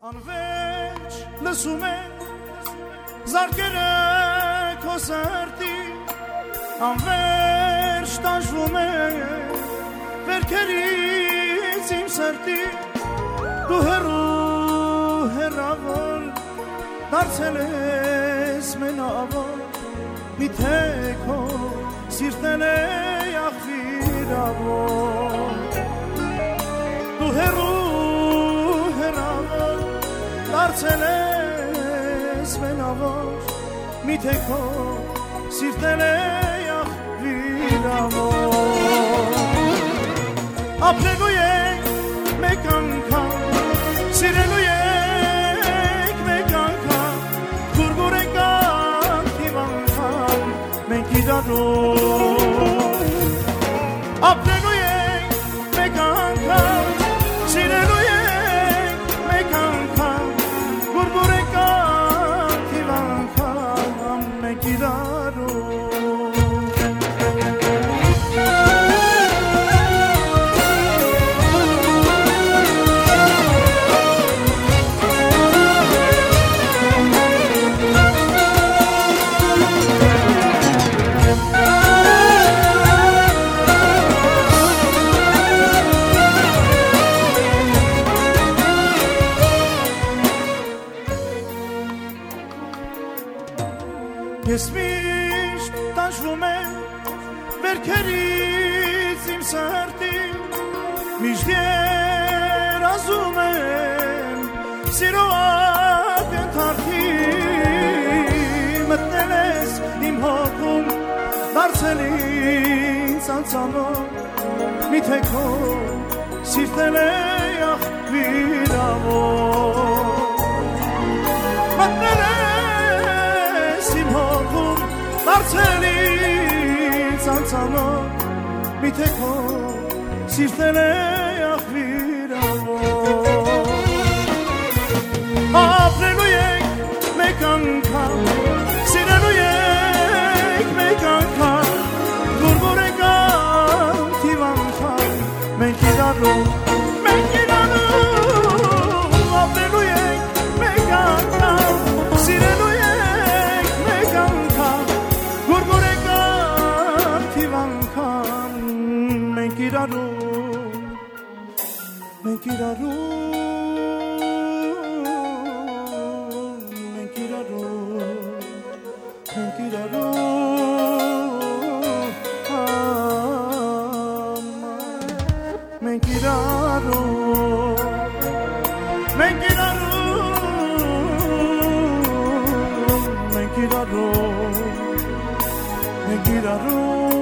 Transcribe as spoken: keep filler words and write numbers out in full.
Անվերջ լսում եմ զարկերը քո սրտի, անվերջ տանջվում եմ վերքերից իմ սրտի, դու հեռու հեռավոր դարձել ես մենավոր, միթե քո սիրտն է աղվիրավոր, դու հեռու դարձել ես մենավոր, միթե քո սիրտն է աղվիրավոր, ապրելու ենք մեկ անգամ, սիրելու ենք մեկ անգամ, գուրգուր ենք ակտիվ անգամ, մենք իրարով, ապրելու ենք մեկ անգամ, սիրելու Ես միշտ տանջվում եմ վերքերից իմ սրտի, միշտ երազում եմ սիրո ակնթարթի, մտնել ես իմ հոգում, դարձել ինձ անծանոթ, միթե քո սիրտն է աղվիրավոր, մտնել դարձել ինձ անծանոթ, միթե քո սիրտն է աղվիրավոր, ապրելու ենք մեկ անգամ, սիրելու ենք մեկ անգամ, գուրգուր ենք ակտիվ անգամ, մենք իրարով, մենք իրարով, ապրելու ենք մեկ անգամ, սիրելու Մենք իրարով, մենք իրարով, մենք իրարով, մենք իրարով, մենք իրարով, մենք իրարով, մենք իրարով